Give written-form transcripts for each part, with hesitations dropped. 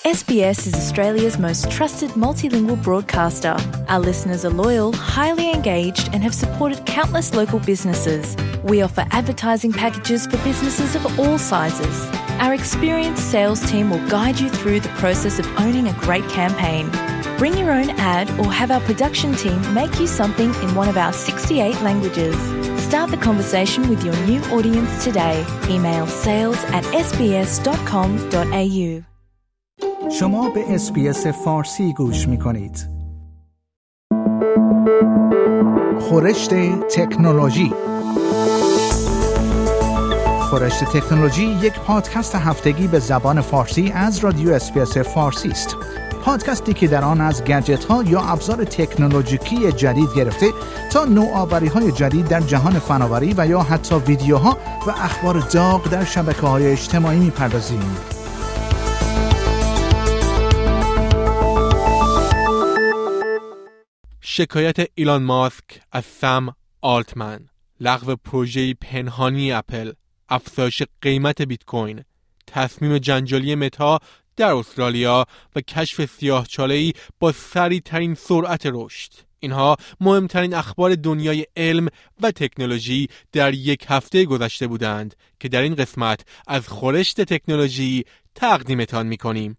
SBS is Australia's most trusted multilingual broadcaster. Our listeners are loyal, highly engaged, and have supported countless local businesses. We offer advertising packages for businesses of all sizes. Our experienced sales team will guide you through the process of owning a great campaign. Bring your own ad or have our production team make you something in one of our 68 languages. Start the conversation with your new audience today. Email sales@sbs.com.au. شما به SBS فارسی گوش می‌کنید. خورشت تکنولوژی. خورشت تکنولوژی یک پادکست هفتگی به زبان فارسی از رادیو اس‌بی‌اس فارسی است. پادکستی که در آن از گجت‌ها یا ابزار تکنولوژیکی جدید گرفته تا نوآوری‌های جدید در جهان فناوری و یا حتی ویدیوها و اخبار داغ در شبکه‌های اجتماعی می‌پردازیم. شکایت ایلان ماسک از سم آلتمن، لغو پروژه پنهانی اپل، افزایش قیمت بیت کوین، تصمیم جنجالی متا در استرالیا و کشف سیاهچاله‌ای با سریع‌ترین سرعت رشد. اینها مهمترین اخبار دنیای علم و تکنولوژی در یک هفته گذشته بودند که در این قسمت از خورشت تکنولوژی تقدیمتان می‌کنیم.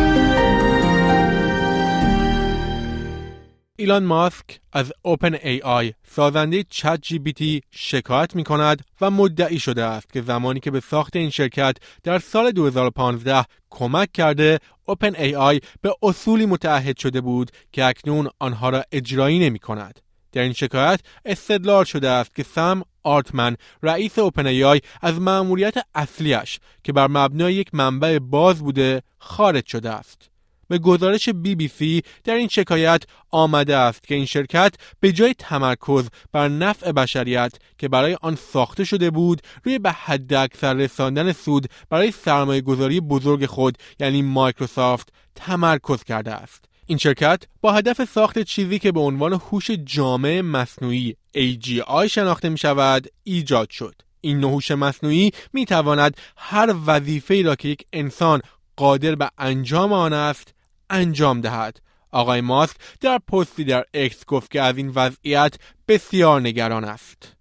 ایلان ماسک از اوپن ای آی سازنده چت جی پی تی شکایت می کند و مدعی شده است که زمانی که به ساخت این شرکت در سال 2015 کمک کرده، اوپن ای آی به اصولی متعهد شده بود که اکنون آنها را اجرایی نمی کند. در این شکایت استدلال شده است که سم آلتمن رئیس اوپن ای آی از مأموریت اصلیش که بر مبنای یک منبع باز بوده خارج شده است. به گزارش BBC در این شکایت آمده است که این شرکت به جای تمرکز بر نفع بشریت که برای آن ساخته شده بود، روی به حداکثر رساندن سود برای سرمایه‌گذاری بزرگ خود یعنی مایکروسافت تمرکز کرده است. این شرکت با هدف ساخت چیزی که به عنوان هوش جامع مصنوعی AGI شناخته می شود ایجاد شد. این نوع هوش مصنوعی می تواند هر وظیفه‌ای را که یک انسان قادر به انجام آن است انجام دهد. آقای ماسک در پستی در اکس گفت که از این وضعیت بسیار نگران است.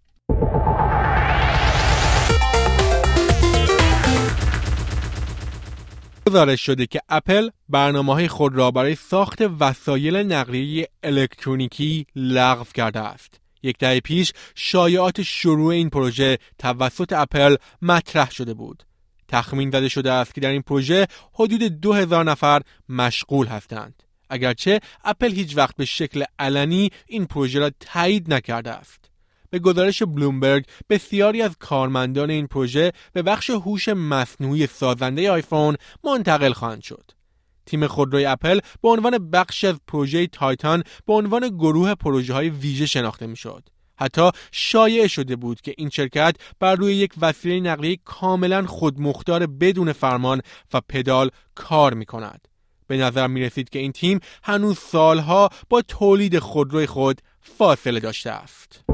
گزارش شده که اپل برنامه‌های خود را برای ساخت وسایل نقلیه الکترونیکی لغو کرده است. یک دهه پیش شایعات شروع این پروژه توسط اپل مطرح شده بود. تخمین زده شده است که در این پروژه حدود 2000 نفر مشغول هستند. اگرچه اپل هیچ وقت به شکل علنی این پروژه را تایید نکرده است. به گزارش بلومبرگ بسیاری از کارمندان این پروژه به بخش هوش مصنوعی سازنده آیفون منتقل خواهند شد. تیم خودروی اپل به عنوان بخشی از پروژه تایتان به عنوان گروه پروژه‌های ویژه شناخته می‌شد. حتی شایع شده بود که این شرکت بر روی یک وسیله نقلیه کاملا خودمختار بدون فرمان و پدال کار می کند. به نظر می رسید که این تیم هنوز سالها با تولید خودروی خود فاصله داشته است.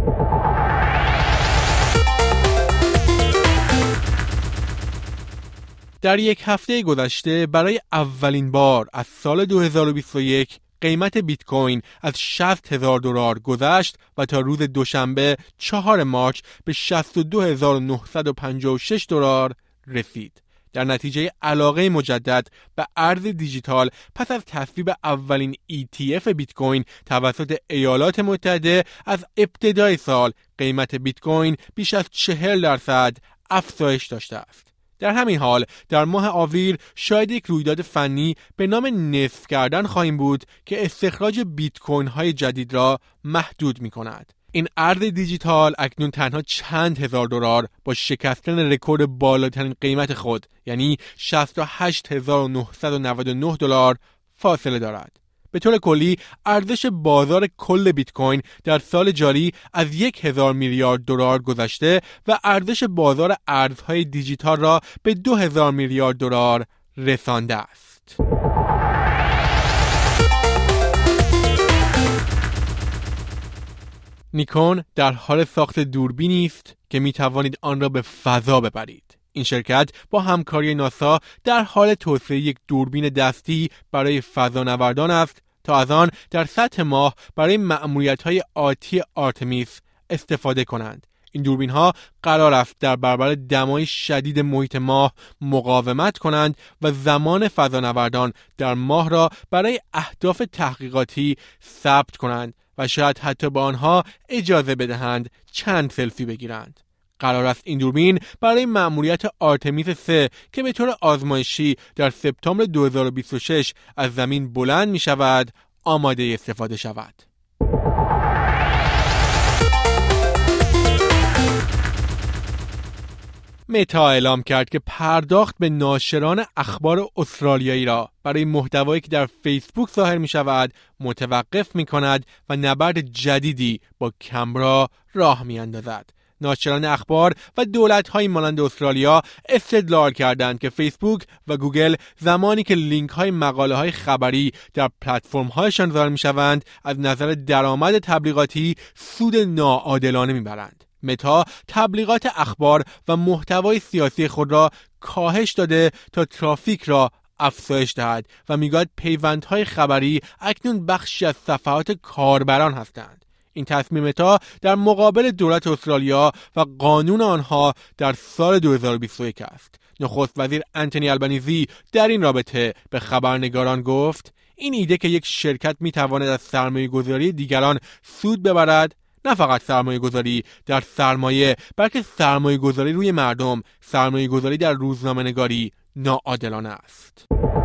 در یک هفته گذشته برای اولین بار از سال 2021 قیمت بیت کوین از $60,000 گذشت و تا روز دوشنبه 4 مارس به $62,956 رسید. در نتیجه علاقه مجدد به ارز دیجیتال پس از تصویب اولین ETF بیت کوین توسط ایالات متحده، از ابتدای سال قیمت بیت کوین بیش از 40% افزایش داشته است. در همین حال در ماه آوریل شاید یک رویداد فنی به نام نصف کردن خواهیم بود که استخراج بیت کوین های جدید را محدود می کند. این ارز دیجیتال اکنون تنها چند هزار دلار با شکستن رکورد بالاترین قیمت خود یعنی $68,999 فاصله دارد. به طور کلی ارزش بازار کل بیت کوین در سال جاری از 1,000 میلیارد دلار گذشته و ارزش بازار ارزهای دیجیتال را به 2,000 میلیارد دلار رسانده است. نیکون در حال ساخت دوربینی است که می توانید آن را به فضا ببرید. این شرکت با همکاری ناسا در حال توسعه یک دوربین دستی برای فضانوردان است تا از آن در سطح ماه برای مأموریت‌های آتی آرتمیس استفاده کنند. این دوربین‌ها قرار است در برابر دمای شدید محیط ماه مقاومت کنند و زمان فضانوردان در ماه را برای اهداف تحقیقاتی ثبت کنند و شاید حتی با آنها اجازه بدهند چند سلفی بگیرند. قرار است این دوربین برای مأموریت آرتمیس 3 که به طور آزمایشی در سپتامبر 2026 از زمین بلند می شود آماده استفاده شود. متا اعلام کرد که پرداخت به ناشران اخبار استرالیایی را برای محتوایی که در فیسبوک ظاهر می شود متوقف می کند و نبرد جدیدی با کمبرا راه می اندازد. ناشران اخبار و دولت‌های مانند استرالیا استدلال کردند که فیسبوک و گوگل زمانی که لینک‌های مقاله‌های خبری در پلتفرم‌هایشان ظاهر می‌شوند از نظر درآمد تبلیغاتی سود ناعادلانه می‌برند. متا تبلیغات اخبار و محتوای سیاسی خود را کاهش داده تا ترافیک را افزایش دهد و میگوید پیوندهای خبری اکنون بخشی از صفحات کاربران هستند. این تصمیم متا در مقابل دولت استرالیا و قانون آنها در سال 2021 است. نخست وزیر انتونی البنیزی در این رابطه به خبرنگاران گفت این ایده که یک شرکت میتواند از سرمایه‌گذاری دیگران سود ببرد، نه فقط سرمایه‌گذاری در سرمایه بلکه سرمایه‌گذاری روی مردم، سرمایه‌گذاری در روزنامه‌نگاری ناعادلانه است.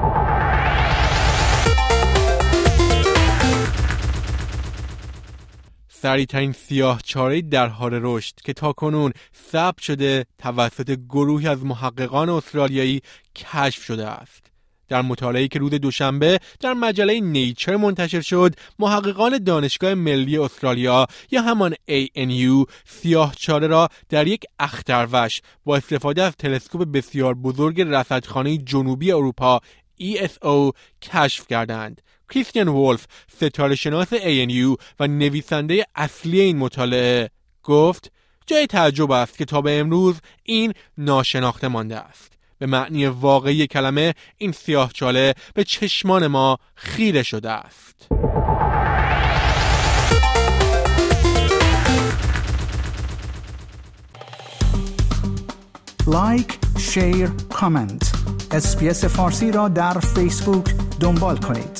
سریع‌ترین سیاه‌چاله‌ای در حال رشد که تاکنون ثبت شده توسط گروهی از محققان استرالیایی کشف شده است. در مطالعه‌ای که روز دوشنبه در مجله نیچر منتشر شد، محققان دانشگاه ملی استرالیا یا همان ANU سیاه‌چاله را در یک اختروش با استفاده از تلسکوپ بسیار بزرگ رصدخانه جنوبی اروپا ESO کشف کردند. کریستیان وولف، ستاره شناس ANU و نویسنده اصلی این مطالعه، گفت جای تعجب است که تا به امروز این ناشناخته مانده است. به معنی واقعی کلمه این سیاه‌چاله به چشمان ما خیره شده است. لایک، شیر، کامنت. اسپیس فارسی را در فیسبوک دنبال کنید.